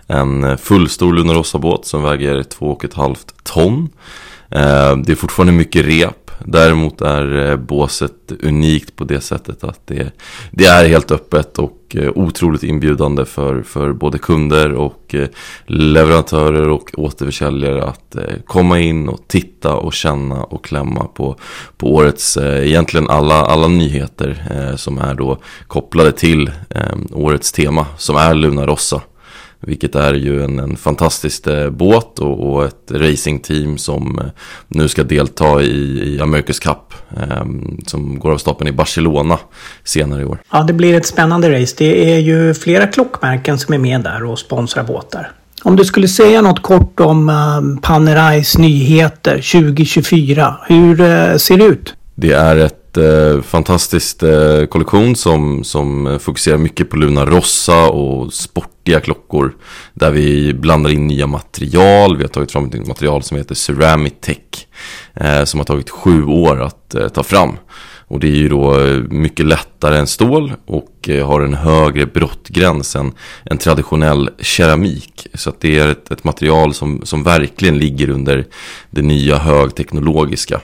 En fullstor Luna Rossa-båt som väger två och ett halvt ton. Det är fortfarande mycket rep. Däremot är båset unikt på det sättet att det, det är helt öppet och otroligt inbjudande för, för både kunder och leverantörer och återförsäljare att komma in och titta och känna och klämma på, på årets egentligen alla, alla nyheter som är då kopplade till årets tema som är Luna Rossa. Vilket är ju en, en fantastisk eh, båt och, och ett racingteam som eh, nu ska delta i, i America's Cup eh, som går av stapeln i Barcelona senare i år. Ja, det blir ett spännande race. Det är ju flera klockmärken som är med där och sponsrar båtar. Om du skulle säga något kort om eh, Panerais nyheter tjugo tjugofyra, hur eh, ser det ut? Det är ett eh, fantastiskt eh, kollektion som, som fokuserar mycket på Luna Rossa och sportiga klockor. Där vi blandar in nya material. Vi har tagit fram ett material som heter Ceramic Tech. Eh, som har tagit sju år att eh, ta fram. Och det är ju då mycket lättare än stål och eh, har en högre brottgräns än en traditionell keramik. Så att det är ett, ett material som, som verkligen ligger under det nya högteknologiska.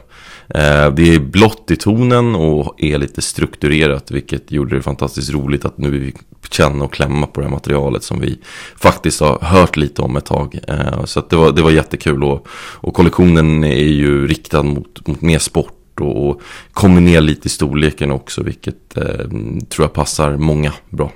Det är blått i tonen och är lite strukturerat, vilket gjorde det fantastiskt roligt att nu vi känna och klämma på det här materialet som vi faktiskt har hört lite om ett tag. Så att det var, det var jättekul och, och kollektionen är ju riktad mot, mot mer sport och, och kommer ner lite i storleken också, vilket eh, tror jag passar många bra.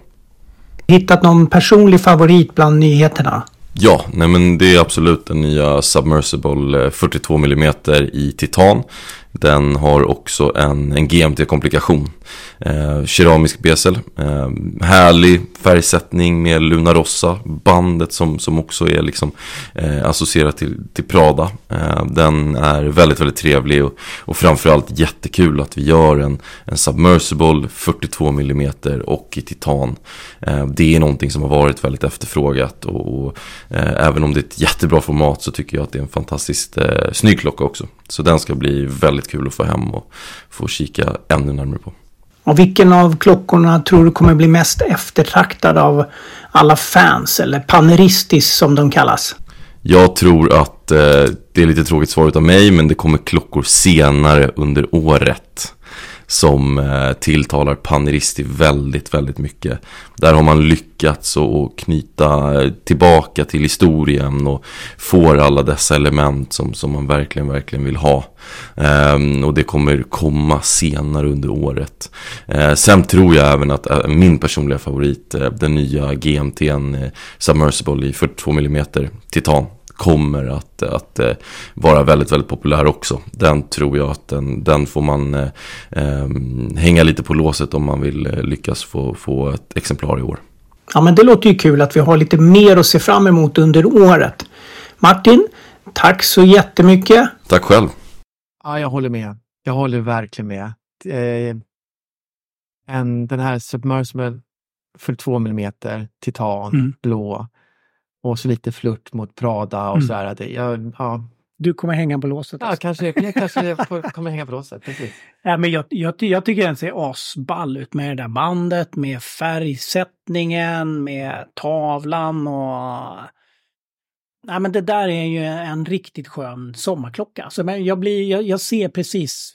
Hittat någon personlig favorit bland nyheterna? Ja, nej men det är absolut den nya Submersible fyrtiotvå millimeter i titan. Den har också en, en G M T-komplikation. Eh, keramisk besel. Eh, härlig färgsättning med Luna Rossa. Bandet som, som också är liksom, eh, associerat till, till Prada. Eh, den är väldigt, väldigt trevlig. Och, och framförallt jättekul att vi gör en, en Submersible fyrtiotvå millimeter och i titan. Eh, det är någonting som har varit väldigt efterfrågat. Och, och eh, även om det är ett jättebra format så tycker jag att det är en fantastiskt eh, snygg klocka också. Så den ska bli väldigt kul att få hem och få kika ännu närmare på. Och vilken av klockorna tror du kommer bli mest eftertraktad av alla fans, eller paneristisk som de kallas? Jag tror att eh, det är lite tråkigt svar utav mig, men det kommer klockor senare under året som eh, tilltalar paneristi väldigt, väldigt mycket. Där har man lyckats att knyta tillbaka till historien och får alla dessa element som, som man verkligen, verkligen vill ha. Eh, och det kommer komma senare under året. Eh, sen tror jag även att eh, min personliga favorit, eh, den nya G M T:n eh, Submersible i fyrtiotvå millimeter titan, kommer att, att eh, vara väldigt, väldigt populär också. Den tror jag att den, den får man eh, eh, hänga lite på låset om man vill eh, lyckas få, få ett exemplar i år. Ja, men det låter ju kul att vi har lite mer att se fram emot under året. Martin, tack så jättemycket. Tack själv. Ja, jag håller med. Jag håller verkligen med. Eh, en, den här Submersible fyrtiotvå millimeter titan, mm. blå. Och så lite flört mot Prada och mm. så här. Det, jag, ja. Du kommer hänga på låset. Ja, kanske, jag kanske får, kommer hänga på låset. Precis. Ja, men jag, jag, jag tycker den ser asball ut med det där bandet, med färgsättningen, med tavlan och... Nej, men det där är ju en riktigt skön sommarklocka. Alltså, men jag, blir, jag, jag ser precis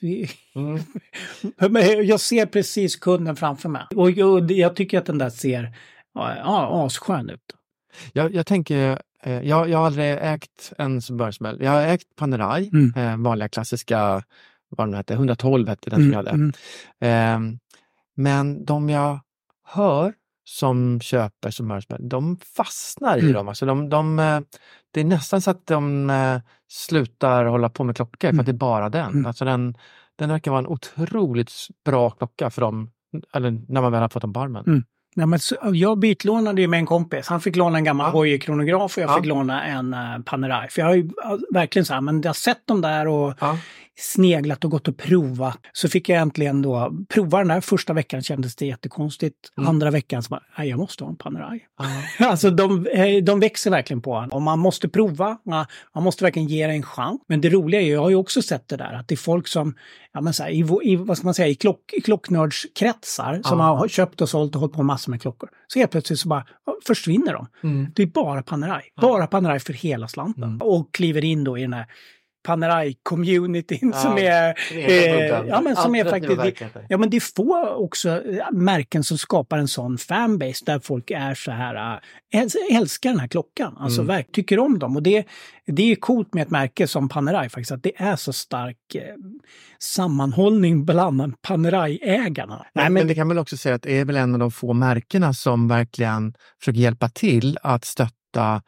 mm. jag ser precis kunden framför mig. Och jag, jag tycker att den där ser ja, asskön ut. Jag, jag tänker, jag, jag har aldrig ägt en Submersible. Jag har ägt Panerai, mm. eh, vanliga klassiska, vad den hette, hundratolv hette den som jag hade. Mm. Eh, men de jag hör som köper Submersible, de fastnar mm. i dem. Alltså de, de, det är nästan så att de eh, slutar hålla på med klockor mm. för att det är bara den. Mm. Alltså den, den verkar vara en otroligt bra klocka för dem, eller när man väl har fått en barmen. Mm. Ja, men så, jag bytlånade ju med en kompis. Han fick låna en gammal ja. Boye-kronograf och jag ja. fick låna en uh, Panerai. För jag har ju uh, verkligen så här, men jag har sett dem där och ja. sneglat och gått och provat. Så fick jag äntligen då prova den där. Första veckan kändes det jättekonstigt. Mm. Andra veckan så bara, nej, jag måste ha en Panerai. Ja. Alltså de, de växer verkligen på en. Och man måste prova. Man måste verkligen ge det en chans. Men det roliga är ju, jag har ju också sett det där. Att det är folk som, ja men så här, i, i, vad ska man säga, i klock, klocknördskretsar som ja. har köpt och sålt och hållit på massor med klockor. Så helt plötsligt så bara försvinner de. Mm. Det är bara Panerai. Ja. Bara Panerai för hela slanten. Mm. Och kliver in då i den här Panerai-communityn ja, som är, är eh, ja men som är faktiskt det, ja men det får också märken som skapar en sån fanbase där folk är så här äh, älskar den här klockan, alltså mm. verkligen tycker om dem, och det, det är coolt med ett märke som Panerai faktiskt, att det är så stark eh, sammanhållning bland Panerai-ägarna. Nej, men, men det kan väl också säga att det är väl en av de få märkena som verkligen försöker hjälpa till att stötta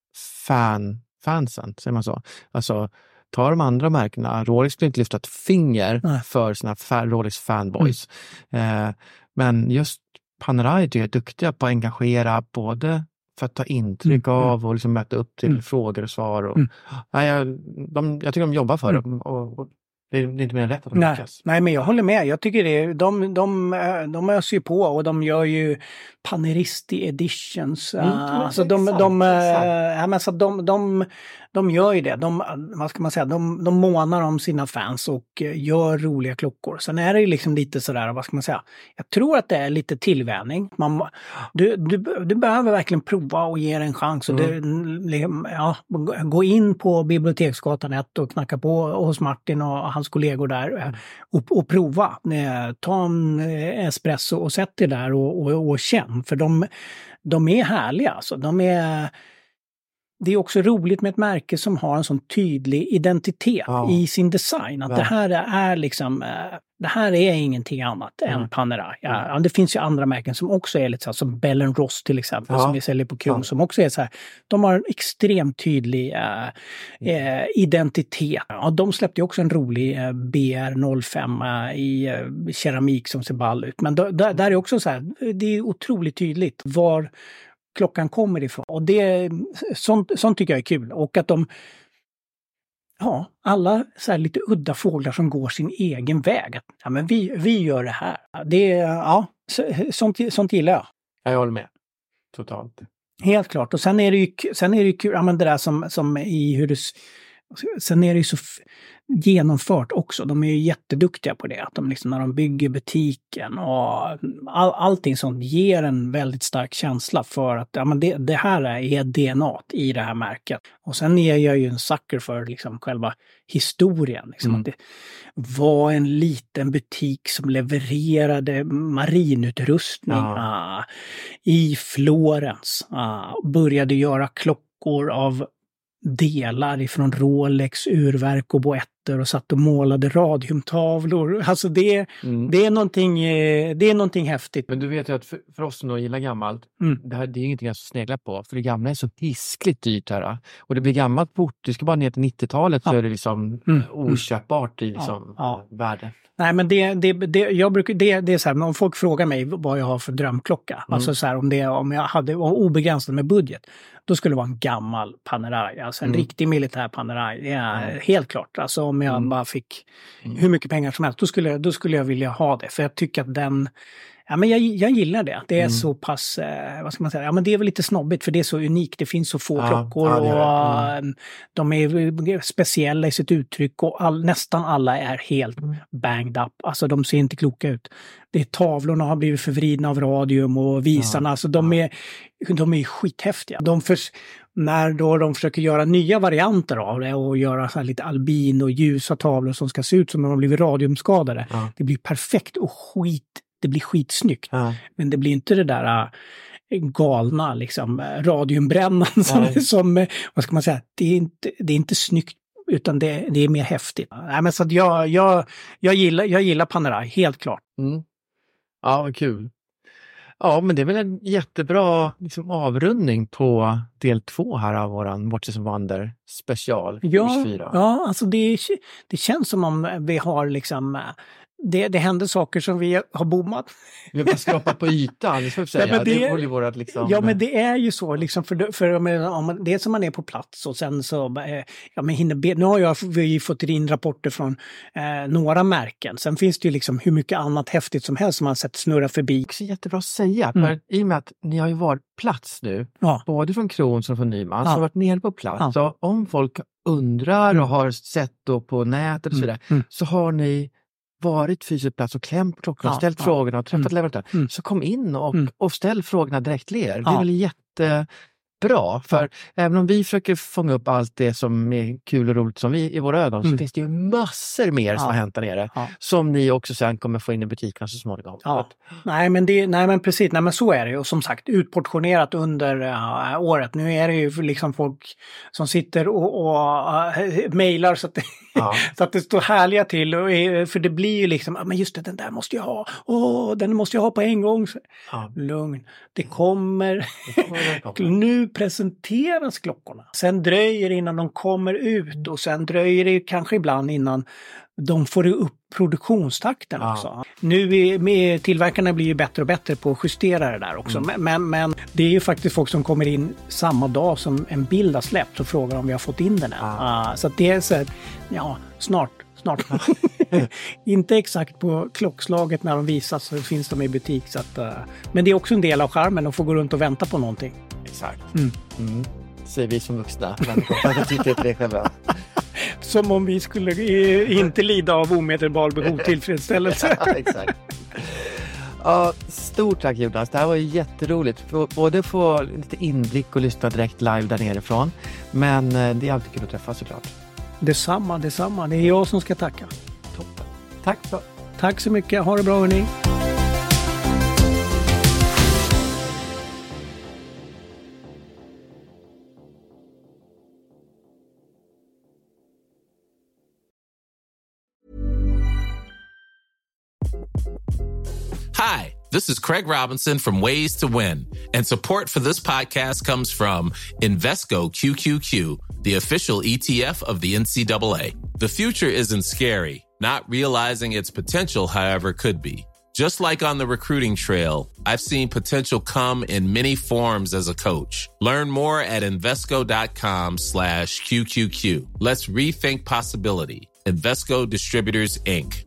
fan, fansen, säger man så. Alltså tar de andra märkena, Rolex skulle inte lyfta ett finger Nej. för såna fa- Rolex fanboys. Mm. Eh, men just Panerai är duktiga på att engagera både för att ta intryck mm. av och liksom möta upp till mm. frågor och svar. Och, mm. nej, jag, de, jag tycker de jobbar för mm. dem och, och det är inte mer än rätt att de Nej. lyckas. Nej, men jag håller med. Jag tycker det. De, de, de öser ju på och de gör ju Paneristi editions. Mm, uh, alltså de, de, de, äh, men så de, de, de gör ju det. De, vad ska man säga, de, de månar om sina fans och gör roliga klockor. Sen är det ju liksom lite sådär, vad ska man säga, jag tror att det är lite tillvänning. Man, du, du, du behöver verkligen prova och ge en chans. Och mm. det, ja, gå in på Biblioteksgatan ett och knacka på hos Martin och hans kollegor där och, och prova. Ta en espresso och sätt det där och, och, och känn. För de, de är härliga. Alltså. De är, det är också roligt med ett märke som har en sån tydlig identitet ja. i sin design. Att ja. det här är liksom, det här är ingenting annat mm. än Panerai. Ja, det finns ju andra märken som också är lite så här, som Bell and Ross till exempel, ja. som vi säljer på Kron, ja. som också är så här, de har en extremt tydlig äh, mm. identitet. Ja, de släppte ju också en rolig äh, B R noll fem äh, i äh, keramik som ser ball ut. Men då, där, där är också så här, det är otroligt tydligt var klockan kommer ifrån. Och det, sånt, sånt tycker jag är kul. Och att de, ja, alla så här lite udda fåglar som går sin egen väg. Ja, men vi, vi gör det här. Det, ja, sånt, sånt gillar jag. Jag håller med. Totalt. Helt klart. Och sen är det ju, sen är det ju kul, ja men det där som, som i hur det, sen är det ju så genomfört också. De är ju jätteduktiga på det. Att de liksom, när de bygger butiken och all, allting sånt ger en väldigt stark känsla för att ja, men det, det här är D N A i det här märket. Och sen är jag ju en sucker för liksom själva historien. Liksom, mm. att det var en liten butik som levererade marinutrustning ja. uh, i Florens. Uh, började göra klockor av delar ifrån Rolex, urverk och boetter och satt och målade radiumtavlor. Alltså det, mm. det, är någonting, det är någonting häftigt. Men du vet ju att för, för oss som då gillar gammalt, mm. det, här, det är ingenting jag sneglar på. För det gamla är så hiskligt dyrt här. Och det blir gammalt bort. Du ska bara ner till nittiotalet ja. så är det liksom mm. oköpbart i liksom ja. Ja, värde. Nej, men det, det, det, jag brukar, det, det är så här, om folk frågar mig vad jag har för drömklocka, mm. alltså så här, om, det, om jag hade obegränsat med budget, då skulle det vara en gammal Panerai, alltså en mm. riktig militär Panerai, det är mm. helt klart. Alltså om jag mm. bara fick mm. hur mycket pengar som helst, då skulle, då skulle jag vilja ha det, för jag tycker att den, Ja, men jag, jag gillar det. Det är Mm. så pass, eh, vad ska man säga, ja men det är väl lite snobbigt för det är så unikt. Det finns så få Ja, klockor ja, det och är det. Mm. eh, de är speciella i sitt uttryck och all, nästan alla är helt Mm. banged up. Alltså de ser inte kloka ut. Det är tavlorna har blivit förvridna av radium och visarna, Ja, alltså de är, de är skithäftiga. De förs, när då de försöker göra nya varianter av det och göra så här lite albin och ljusa tavlor som ska se ut som om de har blivit radiumskadade. Ja. Det blir perfekt och skit, det blir skitsnyggt. Ja. Men det blir inte det där äh, galna liksom äh, radiumbrännan som, Nej. som äh, vad ska man säga, det är inte, det är inte snyggt utan det, det är mer häftigt. Nej, men så att jag, jag, jag, gillar, jag gillar Panerai, helt klart. Mm. Ja, vad kul. Ja, men det är väl en jättebra liksom, avrundning på del två här av våran Watches and Wonder special. Ja, fyra. ja alltså det, det känns som om vi har liksom, det, det händer saker som vi har bommat. Vi har bara skrapat på ytan, det får jag säga. Nej, men det- det håller vårat liksom... Ja, men det är ju så liksom för, för om man, det är som man är på plats och sen så, eh, ja men hinner be, nu har jag vi fått in rapporter från eh, några märken. Sen finns det ju liksom hur mycket annat häftigt som helst som man sett snurra förbi. också jättebra att säga, Mm. för i och med att ni har ju varit plats nu, Ja. både från Kroons och från Nyman, Ja. som har varit nere på plats. Ja. Så om folk undrar och har sett då på nätet och så vidare, Mm. så har ni varit fysiskt plats och klämt klockan, Ja, ställt ja. frågorna och träffat Mm. leverantörer. Mm. Så kom in och, Mm. och ställ frågorna direkt till er. Det är Ja. väl jättebra, för även om vi försöker fånga upp allt det som är kul och roligt som vi i våra ögon, Mm. så finns det ju massor mer som Ja. har hänt där nere, Ja. som ni också sen kommer få in i butikerna så småningom. Så Ja. att- Nej men, det, nej men precis, nej men så är det ju. Och som sagt utportionerat under uh, året. Nu är det ju liksom folk som sitter och, och uh, mejlar så att, det, Ja. så att det står härliga till. Och, eh, för det blir ju liksom, ah, men just det, den där måste jag ha. Åh, den måste jag ha på en gång. Så, Ja. lugn, det kommer. kommer, det Nu presenteras klockorna. Sen dröjer det innan de kommer ut och sen dröjer det kanske ibland innan de får upp produktionstakten Ja. också. Nu är, med, tillverkarna blir ju bättre och bättre på att justera det där också. Men, men, men det är ju faktiskt folk som kommer in samma dag som en bild har släppts och frågar om vi har fått in den än. Ja. Uh, så att det är så här, ja, snart. Snart. Inte exakt på klockslaget när de visas så finns de i butik. Så att, uh, men det är också en del av charmen att få gå runt och vänta på någonting. Exakt. Mm. Mm. Säger vi som vuxna. Jag tycker inte det själva. Som om vi skulle eh, inte lida av omedelbar behov tillfredsställelse. Ja, exakt. Ja, stort tack Jonas. Det här var ju jätteroligt. Få- Både få lite inblick och lyssna direkt live där nerifrån. Men eh, det är alltid kul att träffas såklart. Detsamma, detsamma. Det är jag som ska tacka. Toppen. Tack så. Tack så mycket. Ha det bra hörni. Hi, this is Craig Robinson from Ways to Win, and support for this podcast comes from Invesco Q Q Q, the official E T F of the N C double A. The future isn't scary. Not realizing its potential, however, could be. Just like on the recruiting trail, I've seen potential come in many forms as a coach. Learn more at Invesco.com slash QQQ. Let's rethink possibility. Invesco Distributors, Incorporated.